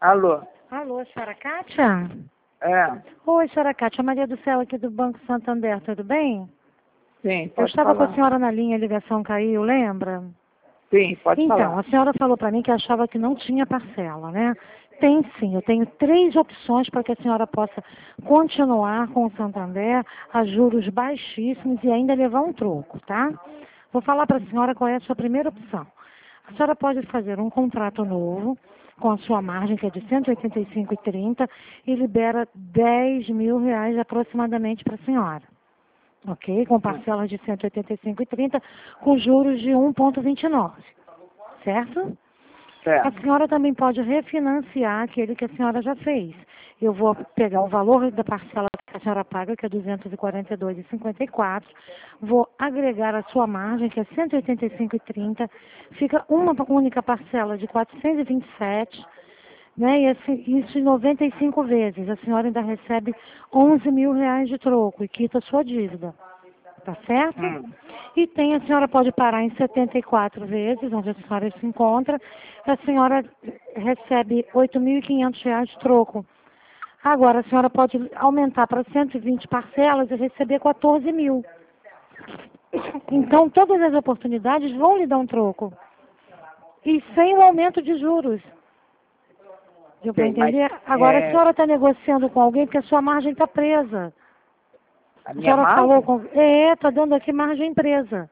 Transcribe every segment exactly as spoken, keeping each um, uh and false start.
Alô? Alô, senhora Kátia? É, Oi, senhora Kátia, Maria do Céu aqui do Banco Santander, tudo bem? sim, Eu pode estava com a falar. senhora na linha, a ligação caiu, lembra? Sim, pode Então, falar. a senhora falou para mim que achava que não tinha parcela, né? Tem sim, eu tenho três opções para que a senhora possa continuar com o Santander a juros baixíssimos e ainda levar um troco, tá? Vou falar para a senhora qual é a sua primeira opção. A senhora pode fazer um contrato novo com a sua margem, que é de cento e oitenta e cinco vírgula trinta, e libera dez mil reais aproximadamente para a senhora. Ok? Com parcelas de cento e oitenta e cinco vírgula trinta, com juros de um vírgula vinte e nove. Certo? A Certo. senhora também pode refinanciar aquele que a senhora já fez. Eu vou pegar o valor da parcela que a senhora paga, que é duzentos e quarenta e dois vírgula cinquenta e quatro, vou agregar a sua margem, que é cento e oitenta e cinco vírgula trinta, fica uma única parcela de quatrocentos e vinte e sete, né? E assim, isso em noventa e cinco vezes. A senhora ainda recebe onze mil reais de troco e quita a sua dívida. Tá certo? Hum. E tem, a senhora pode parar em setenta e quatro vezes, onde a senhora se encontra, a senhora recebe oito mil e quinhentos reais de troco. Agora, a senhora pode aumentar para cento e vinte parcelas e receber quatorze mil. Então, todas as oportunidades vão lhe dar um troco. E sem o aumento de juros. Deu para Sei, mas entender? Agora, a é, senhora está negociando com alguém porque a sua margem está presa. a A minha senhora falou margem? com... É, está dando aqui margem presa.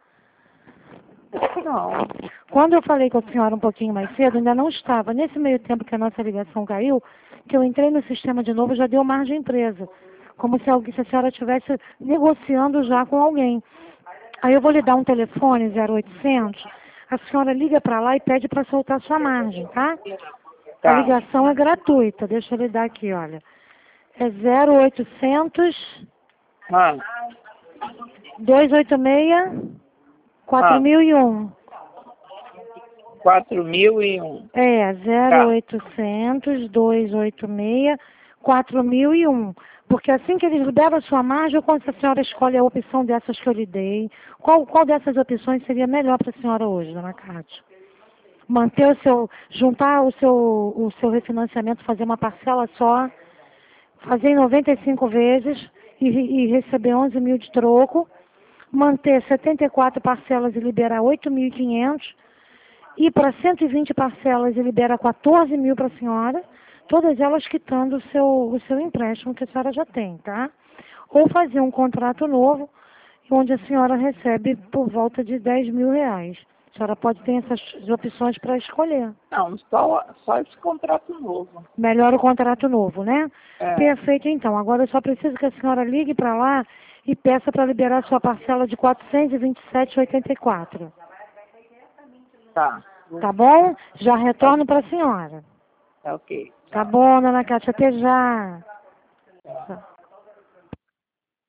Não. Quando eu falei com a senhora um pouquinho mais cedo, ainda não estava. Nesse meio tempo que a nossa ligação caiu, que eu entrei no sistema de novo, já deu margem presa. Como se, alguém, se a senhora estivesse negociando já com alguém. Aí eu vou lhe dar um telefone, zero oitocentos, a senhora liga para lá e pede para soltar sua margem, tá? A Tá. ligação é gratuita, deixa eu lhe dar aqui, olha. É zero oitocentos, Ah, duzentos e oitenta e seis, ah, quatro mil e um. quatro mil e um. É, zero Tá. oitocentos, duzentos e oitenta e seis, quatro mil e um. Porque assim que eles liberam a sua margem, quando a senhora escolhe a opção dessas que eu lhe dei, qual, qual dessas opções seria melhor para a senhora hoje, dona Cátia? Manter o seu, juntar o seu, o seu refinanciamento, fazer uma parcela só, fazer em noventa e cinco vezes e, e receber onze mil de troco, manter setenta e quatro parcelas e liberar oito mil e quinhentos, ir para cento e vinte parcelas e libera quatorze mil para a senhora, todas elas quitando o seu, o seu empréstimo que a senhora já tem, tá? Ou fazer um contrato novo, onde a senhora recebe por volta de dez mil reais. A senhora pode ter essas opções para escolher. Não, só, só esse contrato novo. Melhor o contrato novo, né? É, Perfeito, então. Agora eu só preciso que a senhora ligue para lá e peça para liberar sua parcela de quatrocentos e vinte e sete vírgula oitenta e quatro. tá. Tá bom? Já Tá, retorno para a senhora. tá ok. Tá bom, dona Cátia, até já. Tá. Tá.